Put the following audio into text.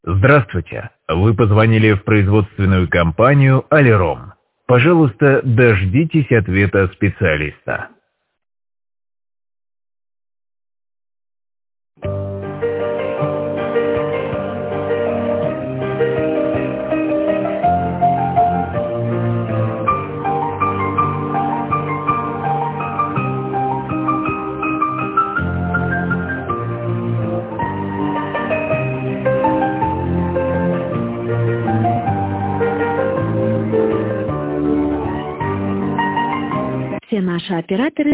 Здравствуйте. Вы позвонили в производственную компанию «Алером». Пожалуйста, дождитесь ответа специалиста. Все наши операторы